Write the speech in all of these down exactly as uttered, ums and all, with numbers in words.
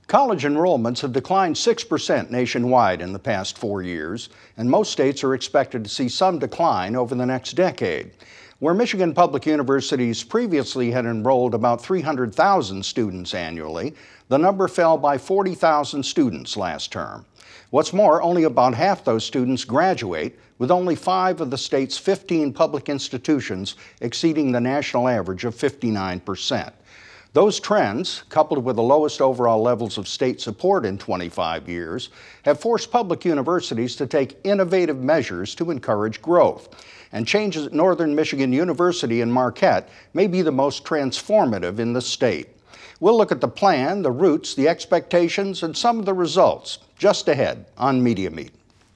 College enrollments have declined six percent nationwide in the past four years, and most states are expected to see some decline over the next decade. Where Michigan Public Universities previously had enrolled about three hundred thousand students annually, the number fell by forty thousand students last term. What's more, only about half those students graduate, with only five of the state's fifteen public institutions exceeding the national average of fifty-nine percent. Those trends, coupled with the lowest overall levels of state support in twenty-five years, have forced public universities to take innovative measures to encourage growth. And changes at Northern Michigan University in Marquette may be the most transformative in the state. We'll look at the plan, the roots, the expectations, and some of the results just ahead on Media Meet.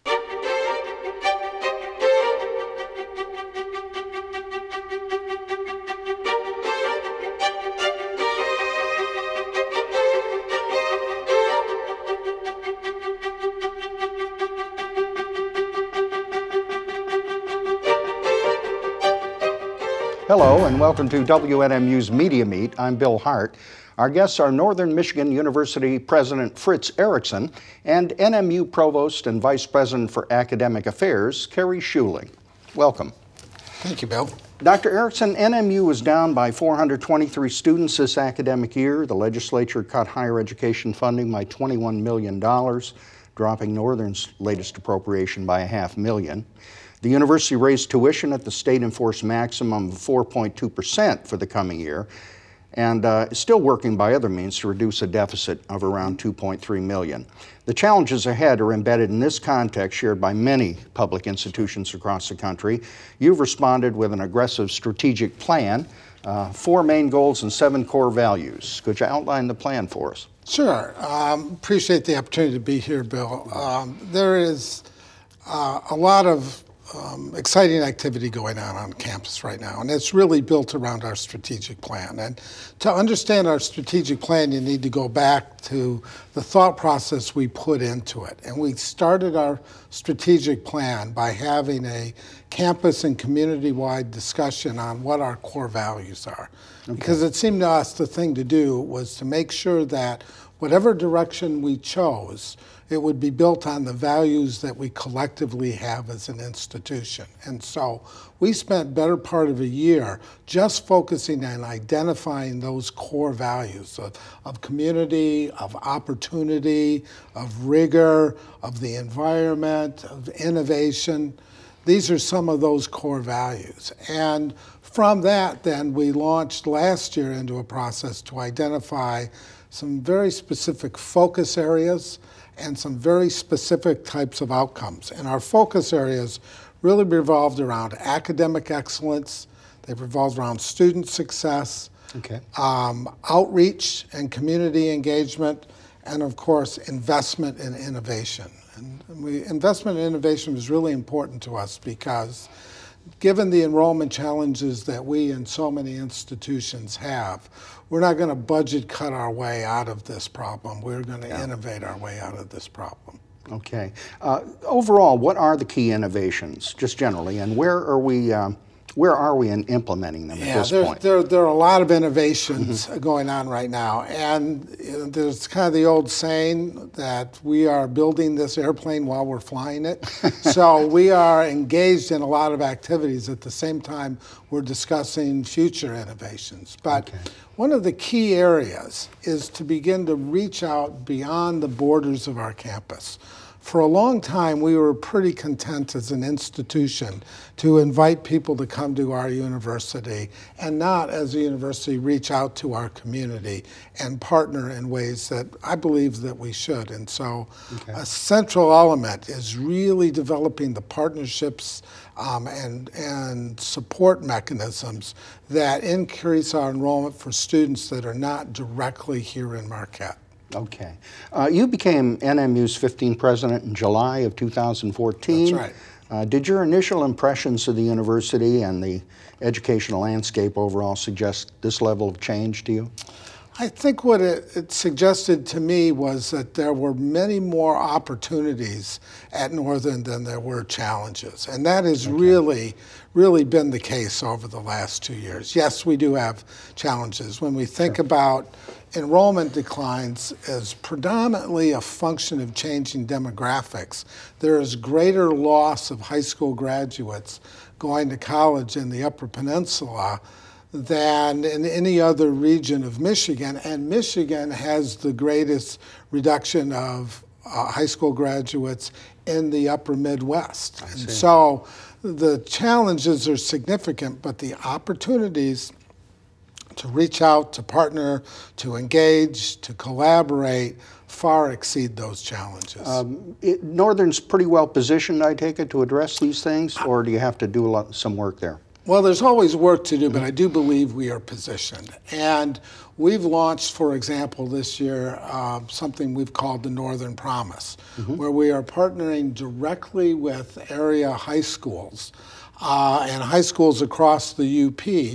Hello and welcome to W N M U's Media Meet. I'm Bill Hart. Our guests are Northern Michigan University President Fritz Erickson and N M U Provost and Vice President for Academic Affairs, Carrie Schuling. Welcome. Thank you, Bill. Doctor Erickson, N M U was down by four hundred twenty-three students this academic year. The legislature cut higher education funding by twenty-one million dollars, dropping Northern's latest appropriation by a half million. The university raised tuition at the state-enforced maximum of four point two percent for the coming year, and uh, is still working by other means to reduce a deficit of around two point three million dollars. The challenges ahead are embedded in this context shared by many public institutions across the country. You've responded with an aggressive strategic plan, uh, four main goals and seven core values. Could you outline the plan for us? Sure. Um, appreciate the opportunity to be here, Bill. Um, there is uh, a lot of Um, exciting activity going on on campus right now, and it's really built around our strategic plan. And to understand our strategic plan, you need to go back to the thought process we put into it. And we started our strategic plan by having a campus and community-wide discussion on what our core values are. Okay. Because it seemed to us the thing to do was to make sure that whatever direction we chose, it would be built on the values that we collectively have as an institution. And so we spent better part of a year just focusing on identifying those core values of, of community, of opportunity, of rigor, of the environment, of innovation. These are some of those core values. And from that, then, we launched last year into a process to identify some very specific focus areas and some very specific types of outcomes. And our focus areas really revolved around academic excellence, they revolved around student success, okay. um, outreach and community engagement, and of course, investment in innovation. And we, investment in innovation was really important to us because given the enrollment challenges that we and so many institutions have, we're not going to budget cut our way out of this problem. We're going to yeah. innovate our way out of this problem. Okay. Uh, overall, what are the key innovations, just generally, and where are we um, where are we in implementing them yeah, at this there, point? There, there are a lot of innovations mm-hmm. going on right now, and there's kind of the old saying that we are building this airplane while we're flying it. So we are engaged in a lot of activities at the same time we're discussing future innovations. But okay. one of the key areas is to begin to reach out beyond the borders of our campus. For a long time, we were pretty content as an institution to invite people to come to our university and not, as a university, reach out to our community and partner in ways that I believe that we should. And so okay. a central element is really developing the partnerships um, and, and support mechanisms that increase our enrollment for students that are not directly here in Marquette. Okay. Uh, you became N M U's fifteenth president in July of two thousand fourteen. That's right. Uh, did your initial impressions of the university and the educational landscape overall suggest this level of change to you? I think what it, it suggested to me was that there were many more opportunities at Northern than there were challenges. And that has okay. really, really been the case over the last two years. Yes, we do have challenges. When we think sure. about enrollment declines is predominantly a function of changing demographics. There is greater loss of high school graduates going to college in the Upper Peninsula than in any other region of Michigan, and Michigan has the greatest reduction of uh, high school graduates in the Upper Midwest. And so the challenges are significant, but the opportunities to reach out, to partner, to engage, to collaborate far exceed those challenges. Um, it, Northern's pretty well positioned, I take it, to address these things, or do you have to do a lot, some work there? Well, there's always work to do, but I do believe we are positioned. And we've launched, for example, this year, uh, something we've called the Northern Promise, mm-hmm. where we are partnering directly with area high schools uh, and high schools across the U P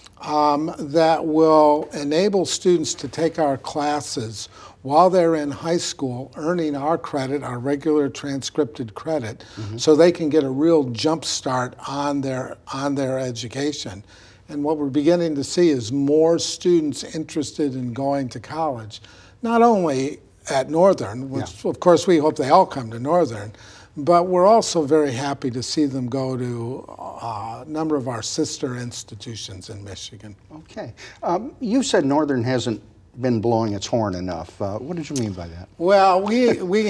um, that will enable students to take our classes while they're in high school, earning our credit, our regular transcripted credit, mm-hmm. so they can get a real jump start on their, on their education. And what we're beginning to see is more students interested in going to college, not only at Northern, which yeah. of course we hope they all come to Northern, but we're also very happy to see them go to uh, a number of our sister institutions in Michigan. Okay. Um, you said Northern hasn't been blowing its horn enough. Uh, what did you mean by that? Well, we we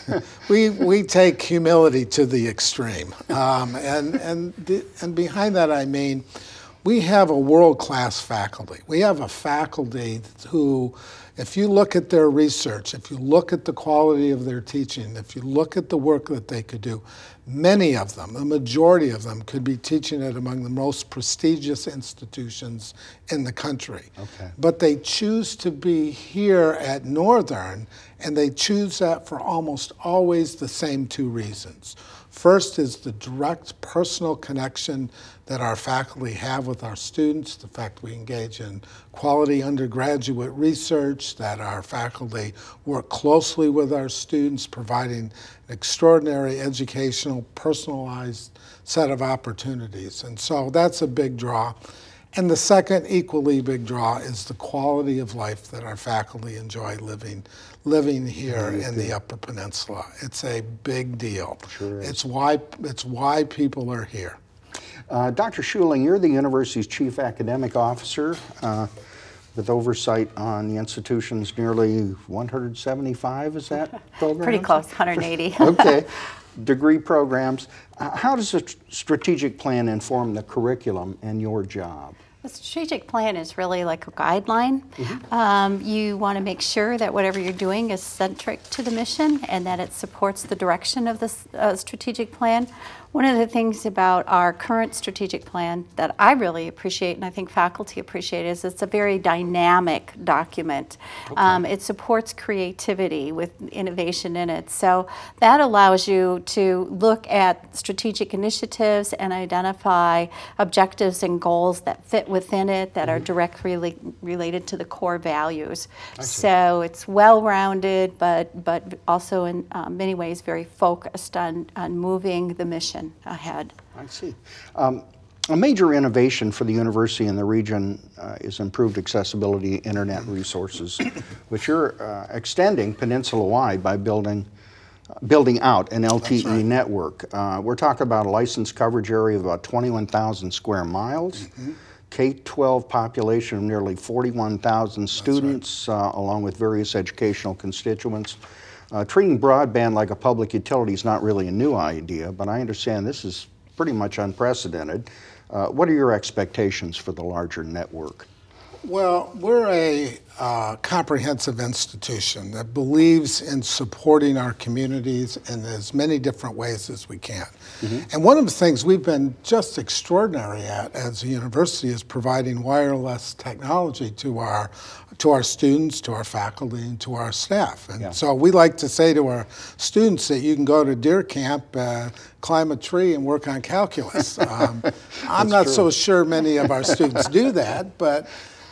we we take humility to the extreme, um, and and the, and behind that I mean, we have a world-class faculty. We have a faculty who, if you look at their research, if you look at the quality of their teaching, if you look at the work that they could do, many of them, the majority of them, could be teaching at among the most prestigious institutions in the country. Okay. But they choose to be here at Northern, and they choose that for almost always the same two reasons. First is the direct personal connection that our faculty have with our students, the fact we engage in quality undergraduate research, that our faculty work closely with our students, providing an extraordinary educational, personalized set of opportunities. And so that's a big draw. And the second equally big draw is the quality of life that our faculty enjoy living living here in the Upper Peninsula. It's a big deal. Sure is. It's why it's why people are here. Uh, Doctor Schuling, you're the university's chief academic officer uh, with oversight on the institution's nearly one hundred seventy-five, is that program? Pretty close, one hundred eighty. Okay. Degree programs. Uh, how does a tr- strategic plan inform the curriculum and your job? The strategic plan is really like a guideline. Mm-hmm. Um, you want to make sure that whatever you're doing is centric to the mission and that it supports the direction of the uh, strategic plan. One of the things about our current strategic plan that I really appreciate, and I think faculty appreciate, is it's a very dynamic document. Okay. Um, it supports creativity with innovation in it. So that allows you to look at strategic initiatives and identify objectives and goals that fit within it, that mm-hmm. are directly related to the core values. So it's well-rounded, but but also in uh, many ways very focused on, on moving the mission ahead. I see. Um, a major innovation for the university and the region uh, is improved accessibility to internet resources, which you're uh, extending peninsula-wide by building uh, building out an L T E right. network. Uh, we're talking about a licensed coverage area of about twenty-one thousand square miles, mm-hmm. K twelve population of nearly forty-one thousand students, right. uh, along with various educational constituents. Uh, treating broadband like a public utility is not really a new idea, but I understand this is pretty much unprecedented. Uh, what are your expectations for the larger network? Well, we're a uh, comprehensive institution that believes in supporting our communities in as many different ways as we can. Mm-hmm. And one of the things we've been just extraordinary at as a university is providing wireless technology to our to our students, to our faculty, and to our staff. And yeah. so we like to say to our students that you can go to Deer Camp, uh, climb a tree, and work on calculus. Um, I'm not true. so sure many of our students do that, but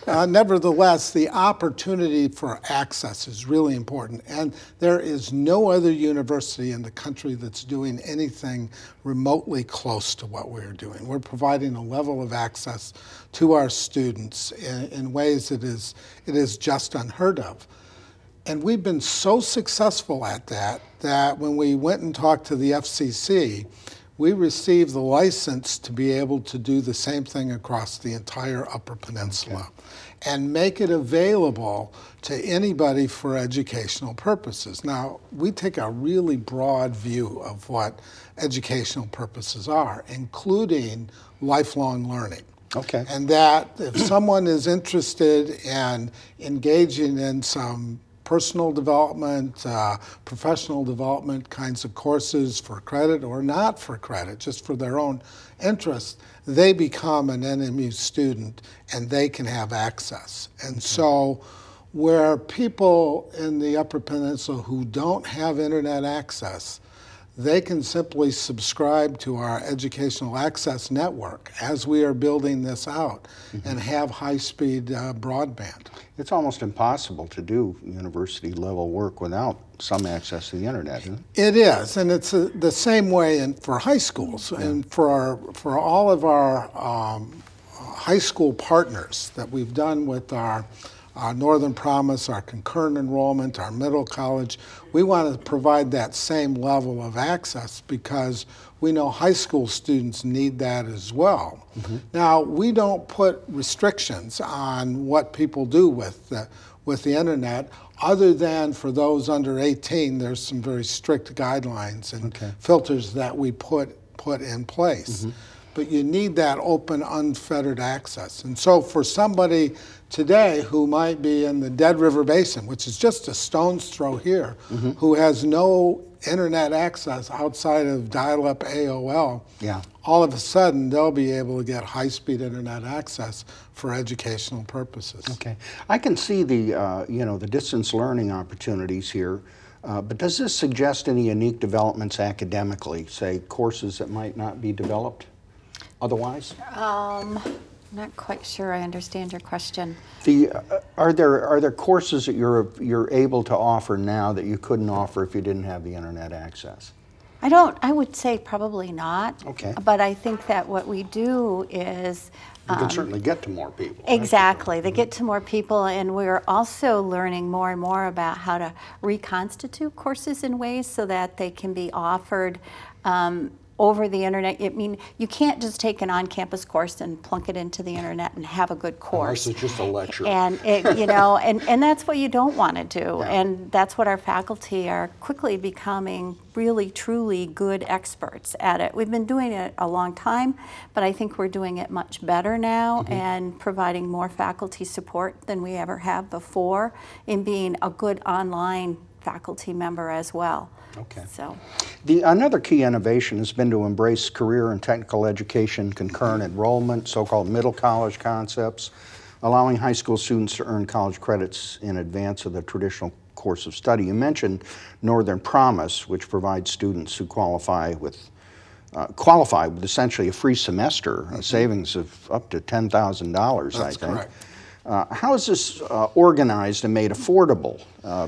uh, nevertheless, the opportunity for access is really important. And there is no other university in the country that's doing anything remotely close to what we're doing. We're providing a level of access to our students in, in ways that is, it is just unheard of. And we've been so successful at that that when we went and talked to the F C C, we received the license to be able to do the same thing across the entire Upper Peninsula okay. and make it available to anybody for educational purposes. Now, we take a really broad view of what educational purposes are, including lifelong learning. Okay. And that if someone is interested in engaging in some personal development, uh, professional development kinds of courses for credit or not for credit, just for their own interest, they become an N M U student and they can have access. And so where people in the Upper Peninsula who don't have internet access, they can simply subscribe to our educational access network as we are building this out mm-hmm. and have high-speed uh, broadband. It's almost impossible to do university-level work without some access to the internet, isn't it? It is, and it's uh, the same way in, for high schools. Yeah. And for, our, for all of our um, high school partners that we've done with our Our Northern Promise, our concurrent enrollment, our middle college, we want to provide that same level of access because we know high school students need that as well. Mm-hmm. Now, we don't put restrictions on what people do with the, with the internet, other than for those under eighteen, there's some very strict guidelines and okay. filters that we put, put in place. Mm-hmm. But you need that open, unfettered access. And so for somebody today who might be in the Dead River Basin, which is just a stone's throw here, mm-hmm. who has no internet access outside of dial-up A O L, yeah. all of a sudden they'll be able to get high-speed internet access for educational purposes. Okay, I can see the uh, you know the distance learning opportunities here, uh, but does this suggest any unique developments academically, say courses that might not be developed otherwise? Um, not quite sure I understand your question. The, uh, are there are there courses that you're you're able to offer now that you couldn't offer if you didn't have the internet access? I don't. I would say probably not. Okay. But I think that what we do is you can um, certainly get to more people. Exactly. They get to more people, and we're also learning more and more about how to reconstitute courses in ways so that they can be offered Um, over the internet. I mean, you can't just take an on-campus course and plunk it into the internet and have a good course. Unless it's just a lecture. And it, you know, and, and that's what you don't want to do. Yeah. And that's what our faculty are quickly becoming really, truly good experts at it. We've been doing it a long time, but I think we're doing it much better now mm-hmm. and providing more faculty support than we ever have before in being a good online faculty member as well. Okay. So, the another key innovation has been to embrace career and technical education, concurrent enrollment, so-called middle college concepts, allowing high school students to earn college credits in advance of the traditional course of study. You mentioned Northern Promise, which provides students who qualify with uh, qualify with essentially a free semester, mm-hmm. a savings of up to ten thousand dollars. That's I think. Correct. Uh, how is this uh, organized and made affordable? Uh,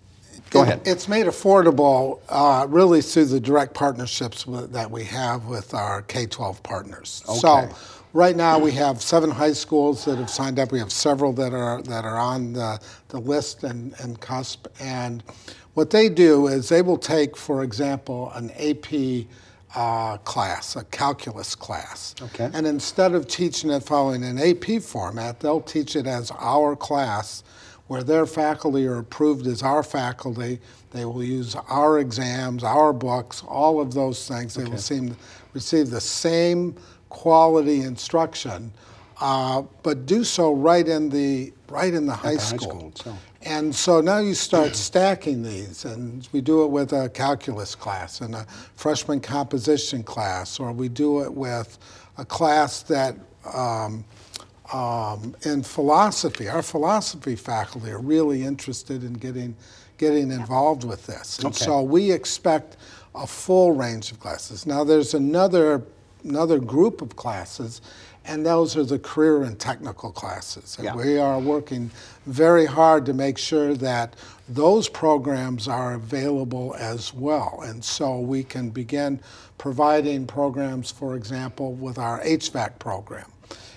Go ahead. It, it's made affordable uh, really through the direct partnerships with, that we have with our K twelve partners. Okay. So right now we have seven high schools that have signed up. We have several that are that are on the, the list and, and cusp. And what they do is they will take, for example, an A P uh, class, a calculus class. Okay. And instead of teaching it following an A P format, they'll teach it as our class, where their faculty are approved as our faculty. They will use our exams, our books, all of those things. They okay. will seem, receive the same quality instruction, uh, but do so right in the right in the high the school. High school itself. And so now you start stacking these, and we do it with a calculus class and a freshman composition class, or we do it with a class that um, Um, in philosophy, our philosophy faculty are really interested in getting getting involved with this. And okay. so we expect a full range of classes. Now there's another another group of classes, and those are the career and technical classes. And Yeah. we are working very hard to make sure that those programs are available as well. And so we can begin providing programs, for example, with our H V A C program.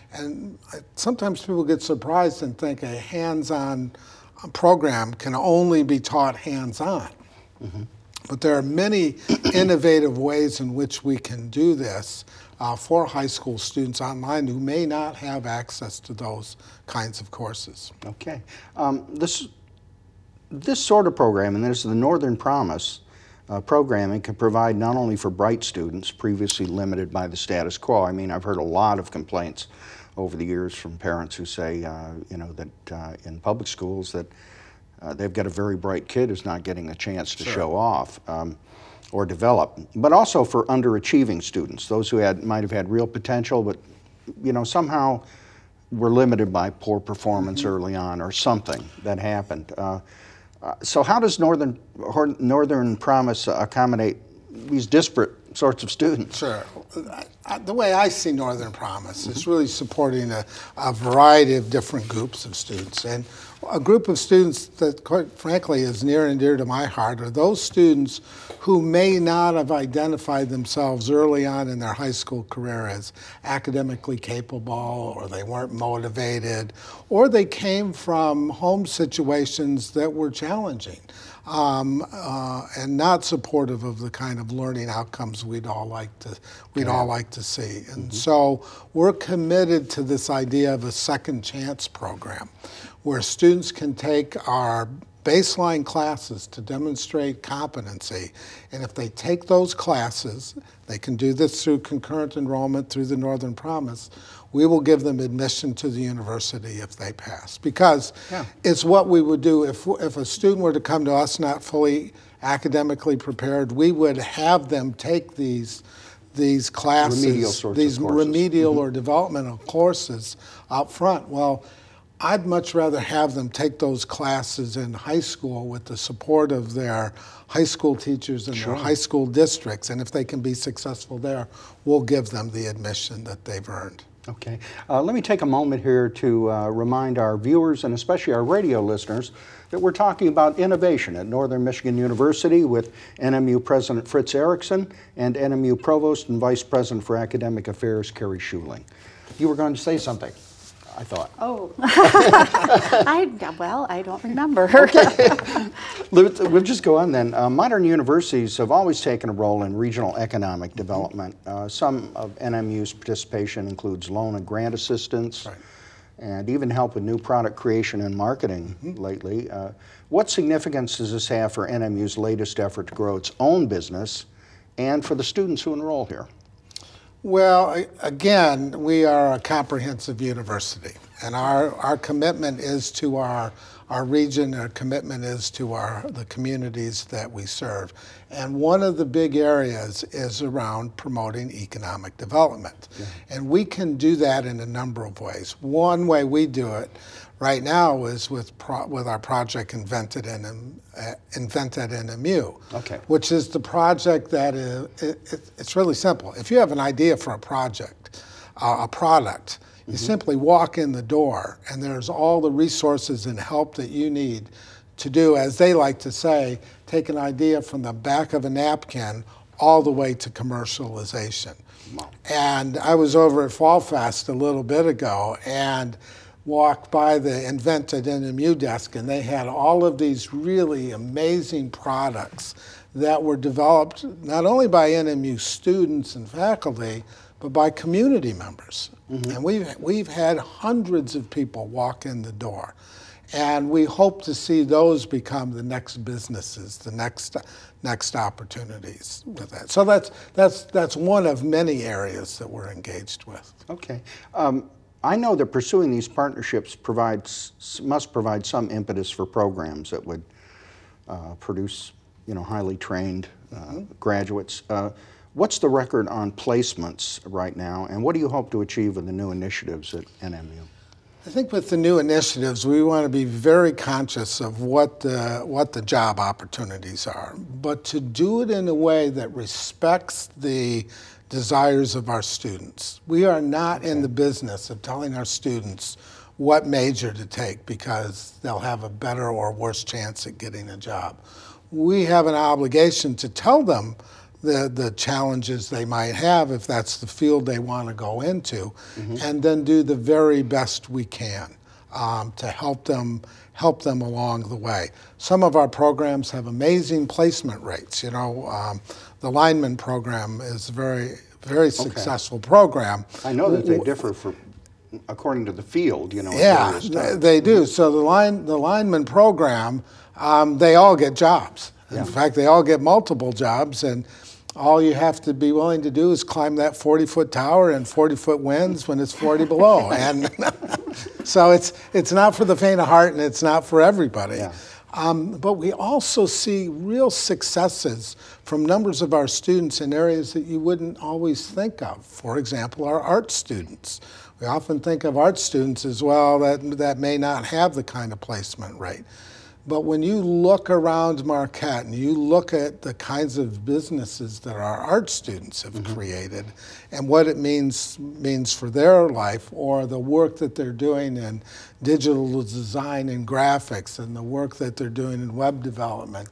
And sometimes people get surprised and think a hands-on program can only be taught hands-on. Mm-hmm. But there are many innovative ways in which we can do this uh, for high school students online who may not have access to those kinds of courses. Okay. Um, this, this sort of program, and this is the Northern Promise uh, programming, can provide not only for bright students previously limited by the status quo. I mean, I've heard a lot of complaints over the years from parents who say, uh, you know, that uh, in public schools that uh, they've got a very bright kid who's not getting a chance to Sure. show off um, or develop, but also for underachieving students, those who had might have had real potential, but you know somehow were limited by poor performance mm-hmm. early on or something that happened. Uh, uh, so how does Northern Northern Promise accommodate these disparate sorts of students? Sure. I, the way I see Northern Promise mm-hmm. is really supporting a, a variety of different groups of students. And a group of students that, quite frankly, is near and dear to my heart are those students who may not have identified themselves early on in their high school career as academically capable, or they weren't motivated, or they came from home situations that were challenging. Um, uh, and not supportive of the kind of learning outcomes we'd all like to we'd yeah. all like to see. And mm-hmm. so we're committed to this idea of a second chance program, where students can take our baseline classes to demonstrate competency, and if they take those classes, they can do this through concurrent enrollment through the Northern Promise. We will give them admission to the university if they pass, because yeah. it's what we would do if if a student were to come to us not fully academically prepared. We would have them take these these classes, remedial sorts these of courses. remedial mm-hmm. or developmental courses up front. Well, I'd much rather have them take those classes in high school with the support of their high school teachers and sure. their high school districts, and if they can be successful there, we'll give them the admission that they've earned. Okay. Uh, let me take a moment here to uh, remind our viewers, and especially our radio listeners, that we're talking about innovation at Northern Michigan University with N M U President Fritz Erickson and N M U Provost and Vice President for Academic Affairs, Carrie Schuling. You were going to say something, I thought. Oh, I, well, I don't remember. Okay. We'll just go on then. Uh, modern universities have always taken a role in regional economic development. Uh, some of N M U's participation includes loan and grant assistance, right. and even help with new product creation and marketing mm-hmm. lately. Uh, what significance does this have for N M U's latest effort to grow its own business and for the students who enroll here? Well, again, we are a comprehensive university, and our, our commitment is to our, our region, our commitment is to our, the communities that we serve. And one of the big areas is around promoting economic development. Yeah. And we can do that in a number of ways. One way we do it right now is with pro, with our project Invented in uh, Invented in M U, okay. which is the project that is it, it, it's really simple. If you have an idea for a project, uh, a product, you mm-hmm. simply walk in the door, and there's all the resources and help that you need to do, as they like to say, take an idea from the back of a napkin all the way to commercialization. Wow. And I was over at Fall Fest a little bit ago, and walked by the Invented N M U desk, and they had all of these really amazing products that were developed not only by N M U students and faculty, but by community members. Mm-hmm. And we've, we've had hundreds of people walk in the door. And we hope to see those become the next businesses, the next next opportunities with that. So that's, that's, that's one of many areas that we're engaged with. Okay. Um, I know that pursuing these partnerships provides must provide some impetus for programs that would uh, produce, you know, highly trained uh, mm-hmm. graduates. Uh, what's the record on placements right now, and what do you hope to achieve with the new initiatives at N M U? I think with the new initiatives, we want to be very conscious of what the, what the job opportunities are, but to do it in a way that respects the desires of our students. We are not in the business of telling our students what major to take because they'll have a better or worse chance at getting a job. We have an obligation to tell them the, the challenges they might have if that's the field they want to go into, mm-hmm. and then do the very best we can um, to help them help them along the way. Some of our programs have amazing placement rates. You know, um, the lineman program is a very, very successful okay. program. I know that they differ for according to the field, you know. Yeah, they, they do. So the line the lineman program, um, they all get jobs. In yeah. fact, they all get multiple jobs, and all you have to be willing to do is climb that forty-foot tower in forty-foot winds when it's forty below. And so it's it's not for the faint of heart, and it's not for everybody. Yeah. Um, but we also see real successes from numbers of our students in areas that you wouldn't always think of. For example, our art students. We often think of art students as well that, that may not have the kind of placement rate. But when you look around Marquette and you look at the kinds of businesses that our art students have mm-hmm. created and what it means means for their life, or the work that they're doing in digital design and graphics, and the work that they're doing in web development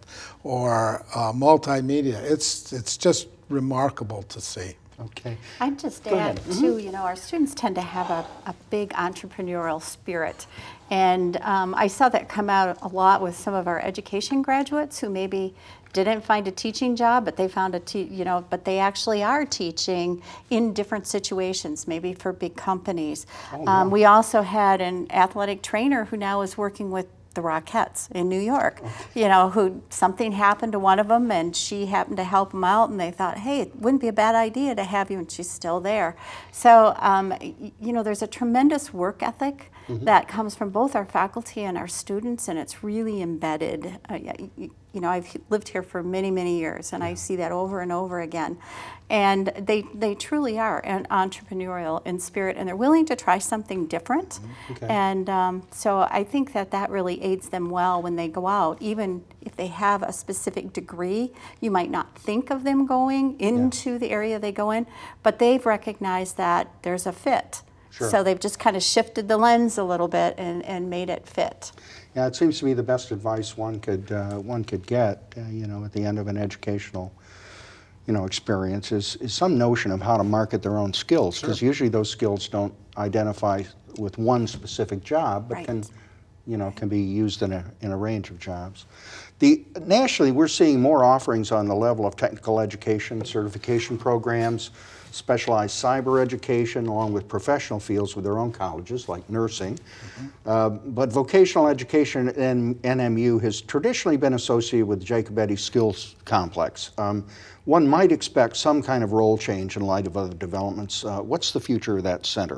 or uh, multimedia, it's it's just remarkable to see. Okay. I'd just Go add, ahead. too, you know, our students tend to have a, a big entrepreneurial spirit. And um, I saw that come out a lot with some of our education graduates who maybe didn't find a teaching job, but they found a, te- you know, but they actually are teaching in different situations, maybe for big companies. Oh, wow. um, we also had an athletic trainer who now is working with the Rockettes in New York, okay. you know, who something happened to one of them and she happened to help them out, and they thought, hey, it wouldn't be a bad idea to have you, and she's still there. So, um, you know, there's a tremendous work ethic mm-hmm. that comes from both our faculty and our students, and it's really embedded. Uh, you, you know, I've lived here for many, many years, and yeah. I see that over and over again. And they they truly are an entrepreneurial in spirit, and they're willing to try something different. Okay. And um, so I think that that really aids them well when they go out. Even if they have a specific degree, you might not think of them going into yeah. the area they go in, but they've recognized that there's a fit. Sure. So they've just kind of shifted the lens a little bit and, and made it fit. Yeah, it seems to be the best advice one could uh, one could get, uh, you know, at the end of an educational, you know, experience is, is some notion of how to market their own skills, because sure. usually those skills don't identify with one specific job, but right. can, you know, can be used in a in a range of jobs. The nationally, we're seeing more offerings on the level of technical education, certification programs, specialized cyber education, along with professional fields with their own colleges, like nursing. Mm-hmm. Uh, but vocational education in N M U has traditionally been associated with the Jacobetti Skills Complex. Um, one might expect some kind of role change in light of other developments. Uh, what's the future of that center?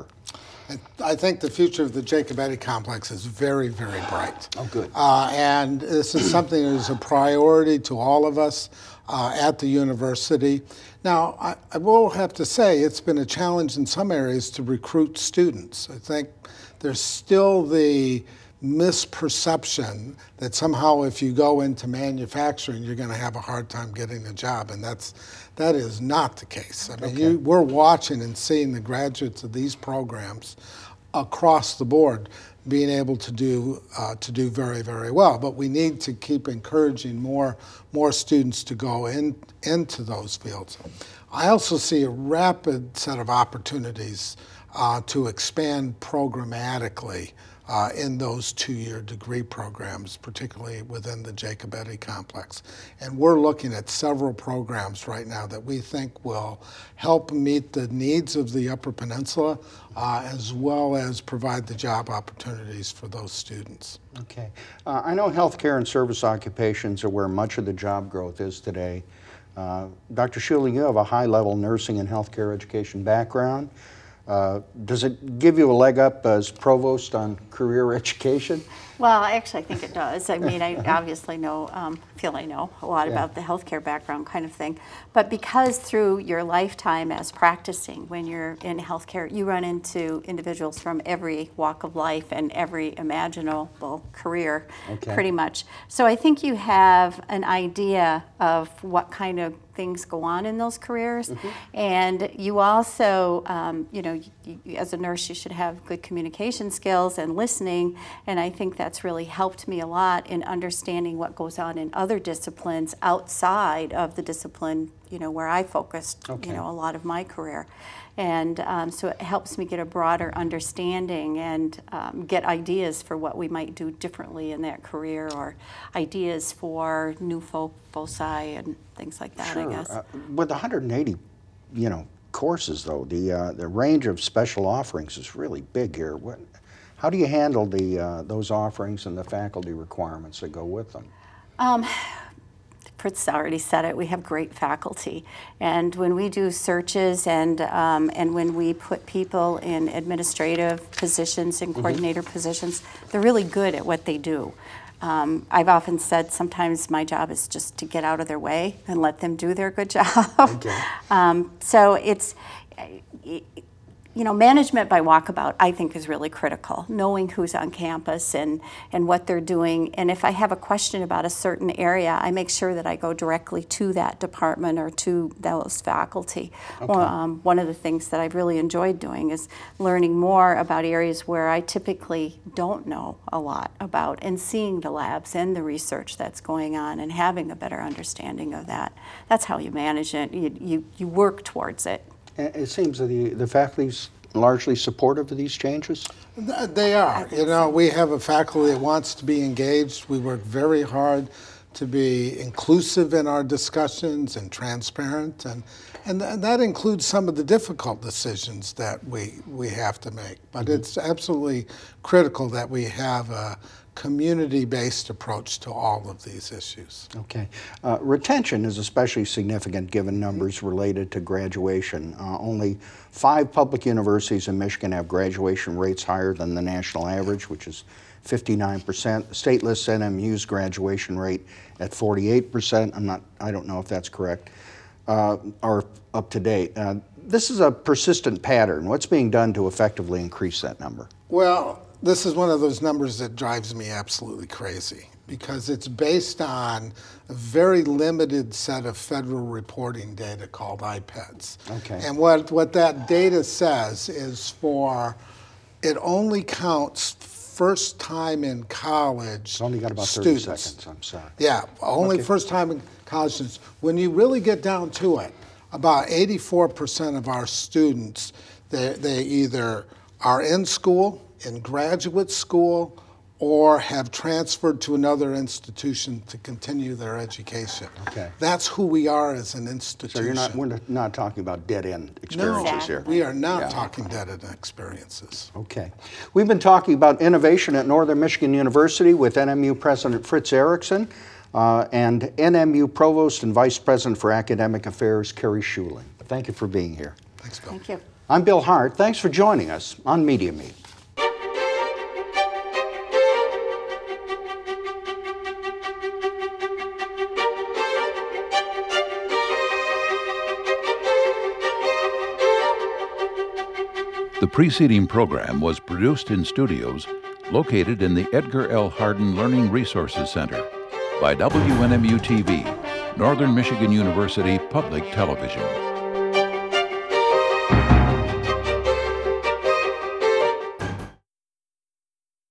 I think the future of the Jacobetti Complex is very, very bright. Oh, good. Uh, and this is something that is a priority to all of us uh, at the university. Now, I, I will have to say it's been a challenge in some areas to recruit students. I think there's still the misperception that somehow if you go into manufacturing, you're going to have a hard time getting a job, and that's that is not the case. I mean, okay. you, we're watching and seeing the graduates of these programs across the board being able to do uh, to do very, very well. But we need to keep encouraging more more students to go in into those fields. I also see a rapid set of opportunities uh, to expand programmatically Uh, in those two-year degree programs, particularly within the Jacobetti Complex. And we're looking at several programs right now that we think will help meet the needs of the Upper Peninsula, uh, as well as provide the job opportunities for those students. Okay. Uh, I know healthcare and service occupations are where much of the job growth is today. Uh, Doctor Schuling, you have a high-level nursing and healthcare education background. Uh, does it give you a leg up as provost on career education? Well, actually, I think it does. I mean, I obviously know, um, feel I know a lot Yeah. about the healthcare background kind of thing. But because through your lifetime as practicing, when you're in healthcare, you run into individuals from every walk of life and every imaginable career, Okay. pretty much. So I think you have an idea of what kind of things go on in those careers. Mm-hmm. And you also, um, you know, you, you, as a nurse, you should have good communication skills and listening. And I think that's really helped me a lot in understanding what goes on in other disciplines outside of the discipline, you know, where I focused, Okay. you know, a lot of my career. And um, so it helps me get a broader understanding and um, get ideas for what we might do differently in that career, or ideas for new fo- foci and things like that, Sure. I guess. Uh, with one hundred eighty, you know, courses though, the uh, the range of special offerings is really big here. What, how do you handle the uh, those offerings and the faculty requirements that go with them? Um, Fritz already said it, we have great faculty. And when we do searches and, um, and when we put people in administrative positions and coordinator positions, they're really good at what they do. Um, I've often said sometimes my job is just to get out of their way and let them do their good job. Okay. um, so it's, you know, management by walkabout, I think, is really critical. Knowing who's on campus and, and what they're doing. And if I have a question about a certain area, I make sure that I go directly to that department or to those faculty. Okay. Well, um, one of the things that I've really enjoyed doing is learning more about areas where I typically don't know a lot about, and seeing the labs and the research that's going on and having a better understanding of that. That's how you manage it. You, you, you work towards it. And it seems that the, the faculty's largely supportive of these changes? Th- They are. You know, we have a faculty that wants to be engaged. We work very hard to be inclusive in our discussions and transparent, and and, th- and that includes some of the difficult decisions that we we have to make. But Mm-hmm. it's absolutely critical that we have a community-based approach to all of these issues. Okay. Uh, retention is especially significant given numbers related to graduation. Uh, only five public universities in Michigan have graduation rates higher than the national average, which is fifty-nine percent. The state lists N M U's graduation rate at forty-eight percent. I'm not, I don't know if that's correct, uh, or up to date. Uh, this is a persistent pattern. What's being done to effectively increase that number? Well, this is one of those numbers that drives me absolutely crazy because it's based on a very limited set of federal reporting data called I P E D S. Okay. And what, what that data says is for, it only counts first time in college It's only got about thirty students. seconds, I'm sorry. Yeah, only Okay. first time in college students. When you really get down to it, about eighty-four percent of our students, they, they either are in school, in graduate school, or have transferred to another institution to continue their education. Okay. That's who we are as an So institution. you're not, we're not talking about dead-end experiences here. We are not Yeah. talking dead-end experiences. Okay. We've been talking about innovation at Northern Michigan University with N M U President Fritz Erickson uh, and N M U Provost and Vice President for Academic Affairs, Carrie Schuling. Thank you for being here. Thanks, Bill. Thank you. I'm Bill Hart. Thanks for joining us on Media Meet. The preceding program was produced in studios located in the Edgar L. Hardin Learning Resources Center by W N M U T V, Northern Michigan University Public Television.